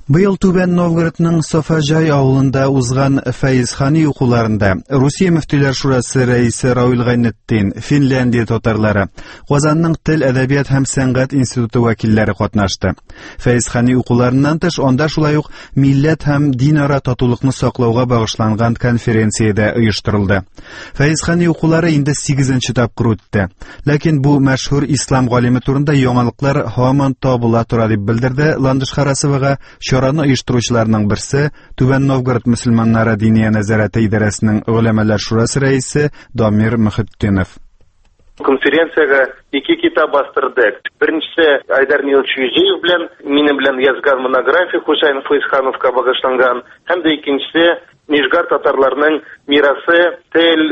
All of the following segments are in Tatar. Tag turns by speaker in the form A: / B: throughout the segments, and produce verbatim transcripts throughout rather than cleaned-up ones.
A: Быел Түбән Новгородның Сафаҗай авылында узган Фәйзхани укуларында Русия мөфтиләр шурасы рәисе Равил Гайнетдин, Финляндия татарлары, Казанның Тел, әдәбият һәм сәнгать институты вәкилләре катнашты. Фәйзхани укуларыннан тыш анда шулай ук милләт һәм динара татулыкны саклауга багышланган конференция дә оештырылды. Фәйзхани укулары инде сигезенче тапкыр үтте. Ләкин бу мәшһүр ислам галиме турында яңалыклар һаман табыла тора дип белдерде Ландыш Харасовага чараны оештыручыларның берсе Түбән Новгород мөселманнары дини нәзарәте идарәсенең Гөләмәләр шурасы рәисе Дамир Мөхиттинов.
B: Конференцияга ике китап бастырдык. Беренчесе Айдар Нилчуҗиев белән, минем белән язган монография Хусейн Фәйзхановка багышланган, һәм дә икенчесе Нижгар татарларының мирасы, тел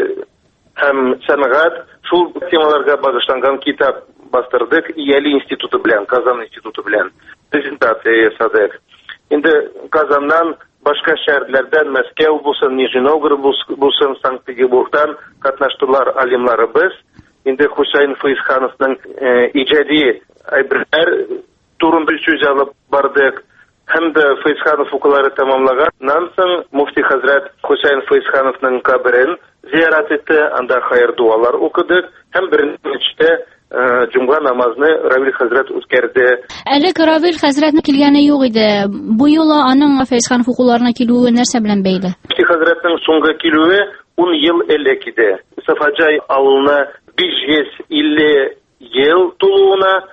B: һәм сәнгать, шул темаларга багышланган китап бастырдык Яли институты белән, Казан институты белән презентация ясадык. Инде Казаннан, башка шәһәрләрдән, Мәскәү булсын, Нижний Новгород булсын, Санкт-Петербургтан катнаштылар алимларыбыз. Инде Хусейн Фәйзхановның иҗади әйберләр турында сүз алып бардык. Һәм дә Фәйзханов укулары тәмамлаганнан соң муфти хәзрәт Хусейн Фәйзхановның каберен зиярат итте, анда хәйр дуалар укыдык. Һәм беренче Җомга намазны Равил хәзрәт үткәрде.
C: Әле Равил хәзрәтне килгәне юк иде. Бу юлы аның Фәйзханов укуларына килүе нәрсә белән бәйле?
B: Муфти хәзрәтнең соңгы килүе ун ел элек иде. Сафаҗай авылына биш йөз илле ел тулуына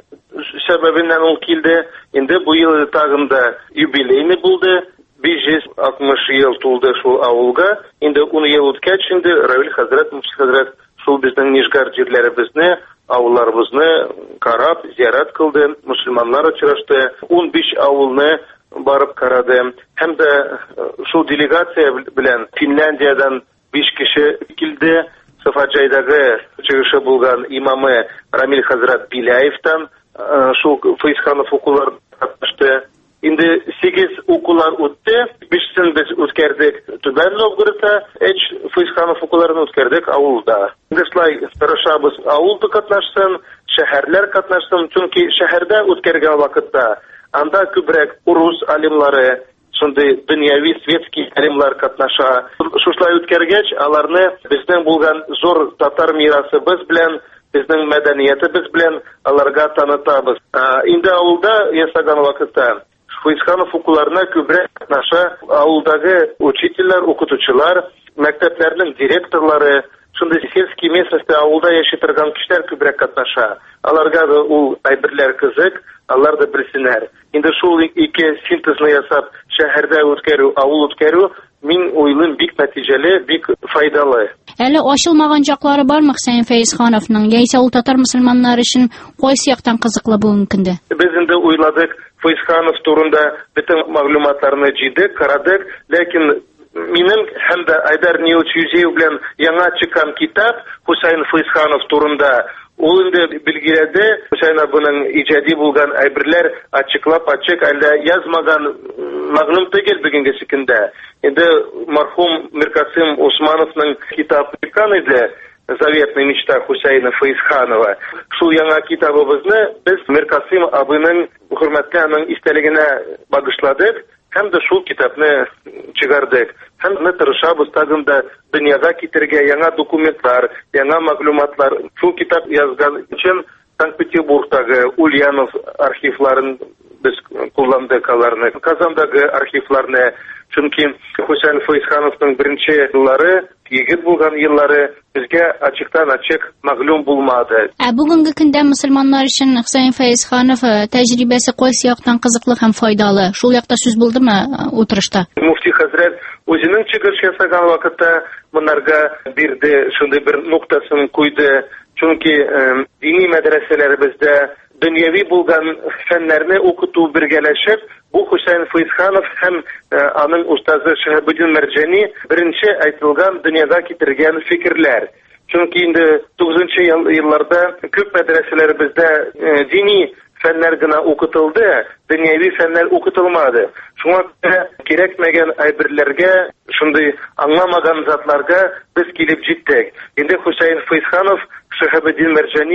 B: сәбәбеннән ул килде. Инде бу ел тагында юбилейный булды. биш йөз алтмыш ел тулды шул авылга. Инде ун ел үткәч, инде Равил хәзрәт, муфти хәзрәт шул безнең Нижгар җирләребезне, авылларыбызны карап, зиярат кылды, мусульманнар очрашты, ун биш авылны барып карады. Һәм дә шул делегация белән Финляндиядан биш кеше килде. Сафаҗайдагы чыгышы булган имамы Рамил хәзрәт Биляевтан шул Фәйзханов укулар катнашты. Инде сигез укулар үтте, бишсен без үткәрдек Түбән Новгородта, өч Фәйзханов укуларын үткәрдек авылда. Инде шулай тырышабыз, авылда катнашсын, шәһәрләр катнашсын, чөнки шәһәрдә үткәргән вакытта анда күбрәк урыс алимлары, шундый дөньяви светский алимлар катнаша. Шулай үткәргәч, аларны безнең булган зур татар мирасыбыз белән, безнең мәдәниятебез белән аларга танытабыз. Инде авылда ясаган вакытта Фәйзханов укуларына күбрәк катнаша авылдагы учительләр, укытучылар, мәктәпләрнең директорлары, шундый сельский местностьтә авылда яши торган кешеләр күбрәк катнаша. Аларга да ул әйберләр кызык, алар да белсеннәр. Инде шул ике синтезны ясап, шәһәрдә үткәрү, авыл үткәрү, мин уйлыйм бик нәтиҗәле, бик файдалы.
C: Әле ачылмаган яклары бармы Хусейн Фәйзхановның? Яисә ул татар мөселманнары өчен кайсы яктан кызыклы бүгенге көндә?
B: Без инде уйладык, Фәйзханов турында бөтен мәгълүматларны җыйдык, карадык, ләкин минем һәм дә Айдар Нилчуҗиев белән яңа чыккан китап Хусейн Фәйзханов турында ул инде билгеләде. Хусейн абының иҗади булган әйберләр ачыклап ачык, әллә язмаган мәгълүм түгел бүгенге көндә. Инде мәрхүм Миркасым Усмановның китабы чыккан иде, Заветная мечта Хусейна Фәйзханова. Шул яңа китабыбызны без Миркасым абының хөрмәтле аның истәлегенә багышладык, һәм дә шул китапны чыгардык. Һәм дә тырышабыз тагында дөньяга китергә яңа документлар, яңа мәгълүматлар. Шул китап язган өчен Санкт-Петербургтагы Ульянов архивларын без кулландык, аларны Казандагы архивларны. Чөнки Хусейн Фәйзхановның беренче еллары, егет булган еллары безгә ачыктан-ачык мәгълүм булмады.
C: Ә бүгенге көндә мөселманнар өчен Хусейн Фәйзханов тәҗрибәсе кайсы яктан кызыклы һәм файдалы? Шул якта сүз булдымы утырышта?
B: Муфти хәзрәт үзенең чыгыш ясаган вакытта монарга бирде, шундый бер нуктасын куйды. Чөнки дини мәдрәсәләребездә дөньяви булган фәннәрне укыту бергәләшеп, бу Хусейн Фәйзханов һәм аның устазы Шәһәбетдин Мәрҗани беренче әйтелгән дөньяга китергән фикерләр. Чөнки инде тугызынчы елларда күп мәдрәсәләребездә дини фәннәр генә укытылды, дөньяви фәннәр укытылмады. Шуңа күрә кирәкмәгән әйберләргә, шундый аңламаган затларга без килеп җиттек. Инде Хусейн Фәйзханов, Шәһәбетдин Мәрҗани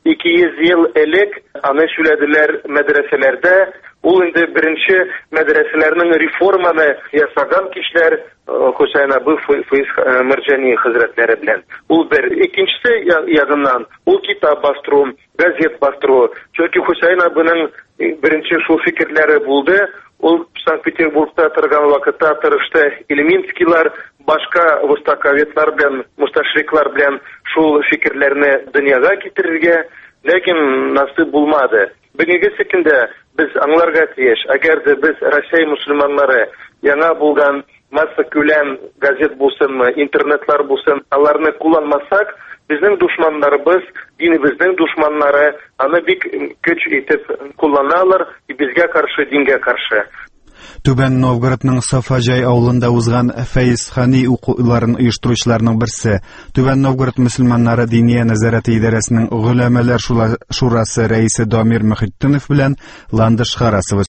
B: ике йөз ел элек аны сүләделәр мәдрәсәләрдә. Ул инде беренче мәдрәсәләрнең реформаны ясаган кишләр Хөсәйн абый Фәиз Мәрҗани хәзрәтләре белән. Ул бер. Икенчесе ягыннан ул китап бастыру, газет бастыру. Чөнки Хөсәйн абыйның беренче шул фикерләре булды. Ул Санкт-Петербургта торган вакытта тырышты. Ильминскийлар, башка востоковедлар белән, мусташриклар белән шул фикерләрне дөньяга китерергә, ләкин насыйп булмады. Бүгенге көндә без аңларга тиеш, әгәр дә без Россия мусульманнары яңа булган масса күләм газет булсынмы, интернетлар булсын, аларны кулланмасак, безнең душманнарыбыз, динебезнең душманнары аны бик көч итеп кулланалар, безгә каршы, дингә каршы.
A: Түбән Новгородның Сафаҗай авылында узган Фәизхани укуларын оештыручыларның берсе, Түбән Новгород мөселманнары дини нәзарәте идарәсенең гөләмәләр шурасы рәисе Дамир Мөхиттинов белән Ландыш Харасова